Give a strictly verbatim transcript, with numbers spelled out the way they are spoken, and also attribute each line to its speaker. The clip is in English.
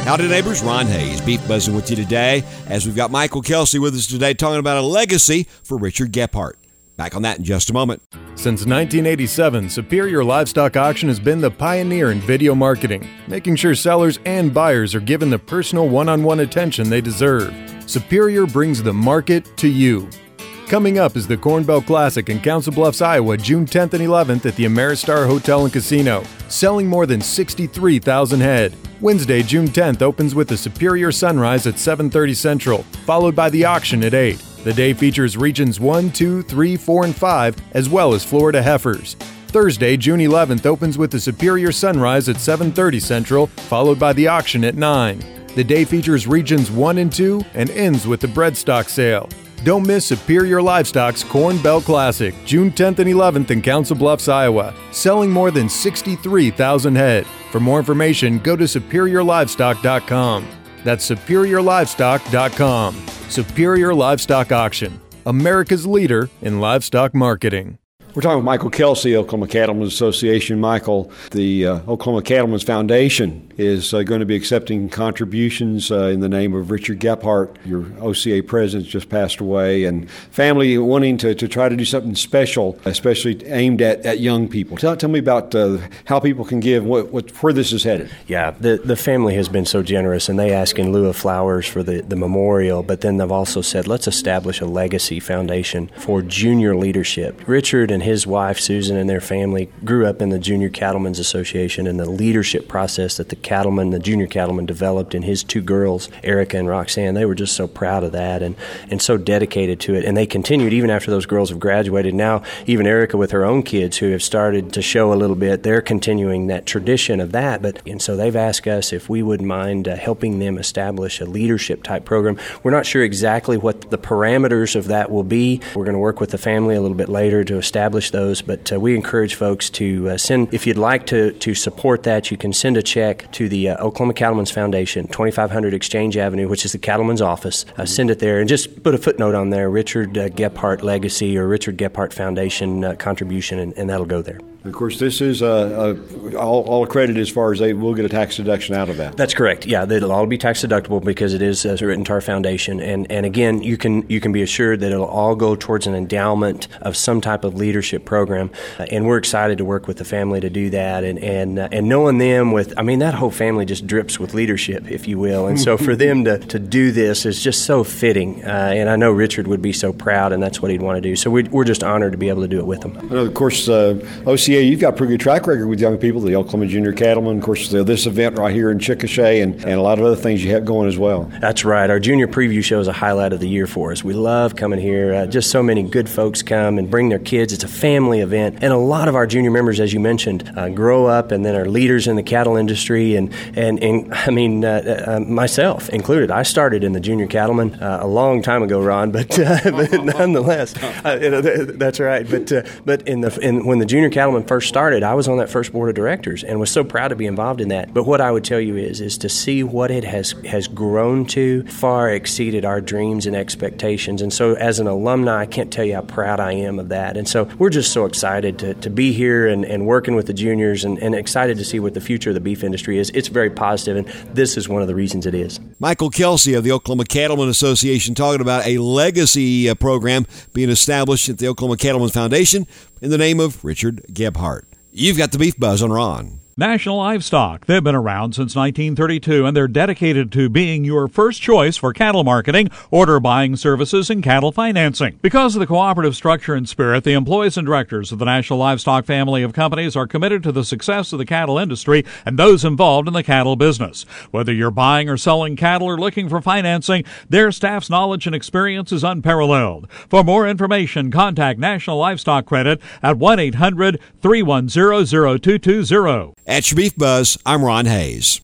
Speaker 1: Howdy neighbors, Ron Hayes, Beef Buzzing with you today as we've got Michael Kelsey with us today talking about a legacy for Richard Gephardt. Back on that in just a moment.
Speaker 2: Since nineteen eighty-seven, Superior Livestock Auction has been the pioneer in video marketing, making sure sellers and buyers are given the personal one-on-one attention they deserve. Superior brings the market to you. Coming up is the Corn Belt Classic in Council Bluffs, Iowa, June tenth and eleventh at the Ameristar Hotel and Casino, selling more than sixty-three thousand head. Wednesday, June tenth opens with the Superior Sunrise at seven thirty Central, followed by the auction at eight. The day features regions one, two, three, four, and five, as well as Florida heifers. Thursday, June eleventh opens with the Superior Sunrise at seven thirty Central, followed by the auction at nine. The day features regions one and two and ends with the breadstock sale. Don't miss Superior Livestock's Corn Belt Classic, June tenth and eleventh in Council Bluffs, Iowa, selling more than sixty-three thousand head. For more information, go to superior livestock dot com. That's superior livestock dot com. Superior Livestock Auction, America's leader in livestock marketing.
Speaker 1: We're talking with Michael Kelsey, Oklahoma Cattlemen's Association. Michael, the uh, Oklahoma Cattlemen's Foundation is uh, going to be accepting contributions uh, in the name of Richard Gephardt. Your O C A president just passed away, and family wanting to, to try to do something special, especially aimed at, at young people. Tell, tell me about uh, how people can give, what, what, where this is headed.
Speaker 3: Yeah, the, the family has been so generous, and they ask in lieu of flowers for the, the memorial, but then they've also said, let's establish a legacy foundation for junior leadership. Richard and his wife, Susan, and their family grew up in the Junior Cattlemen's Association, and the leadership process that the cattlemen, the junior cattlemen, developed in his two girls, Erica and Roxanne, they were just so proud of that and, and so dedicated to it. And they continued even after those girls have graduated. Now, even Erica with her own kids who have started to show a little bit, they're continuing that tradition of that. But and so they've asked us if we wouldn't mind uh, helping them establish a leadership-type program. We're not sure exactly what the parameters of that will be. We're going to work with the family a little bit later to establish those, but uh, we encourage folks to uh, send, if you'd like to, to support that, you can send a check to the uh, Oklahoma Cattlemen's Foundation, twenty-five hundred Exchange Avenue, which is the Cattlemen's office. Uh, send it there and just put a footnote on there, Richard uh, Gephardt Legacy or Richard Gephardt Foundation uh, contribution, and, and that'll go there.
Speaker 1: Of course, this is uh, uh, all, all accredited as far as they will get a tax deduction out of that.
Speaker 3: That's correct. Yeah, it'll all be tax deductible because it is uh, written to our foundation. And, and again, you can you can be assured that it'll all go towards an endowment of some type of leadership program. Uh, and we're excited to work with the family to do that. And and uh, and knowing them with, I mean, that whole family just drips with leadership, if you will. And so for them to, to do this is just so fitting. Uh, and I know Richard would be so proud, and that's what he'd want to do. So we're, we're just honored to be able to do it with them.
Speaker 1: I know, of course, uh, O C A, you've got a pretty good track record with young people, the Oklahoma Junior Cattlemen, of course, the, this event right here in Chickasha, and, and a lot of other things you have going as well.
Speaker 3: That's right. Our junior preview show is a highlight of the year for us. We love coming here. Uh, just so many good folks come and bring their kids. It's a family event. And a lot of our junior members, as you mentioned, uh, grow up and then are leaders in the cattle industry. And, and, and I mean, uh, uh, myself included. I started in the Junior Cattlemen uh, a long time ago, Ron, but, uh, but nonetheless, uh, you know, that's right. But uh, but in the in, when the Junior Cattlemen first started, I was on that first board of directors and was so proud to be involved in that. But what I would tell you is is to see what it has, has grown to far exceeded our dreams and expectations. And so as an alumni, I can't tell you how proud I am of that. And so we're just so excited to, to be here and, and working with the juniors and, and excited to see what the future of the beef industry is. It's very positive, and this is one of the reasons it is.
Speaker 1: Michael Kelsey of the Oklahoma Cattlemen's Association talking about a legacy uh, program being established at the Oklahoma Cattlemen's Foundation in the name of Richard Gephardt. You've got the Beef Buzz on Ron.
Speaker 4: National Livestock. They've been around since nineteen thirty-two, and they're dedicated to being your first choice for cattle marketing, order buying services, and cattle financing. Because of the cooperative structure and spirit, the employees and directors of the National Livestock family of companies are committed to the success of the cattle industry and those involved in the cattle business. Whether you're buying or selling cattle or looking for financing, their staff's knowledge and experience is unparalleled. For more information, contact National Livestock Credit at one eight hundred, three one zero, zero two two zero.
Speaker 1: At your Beef Buzz, I'm Ron Hayes.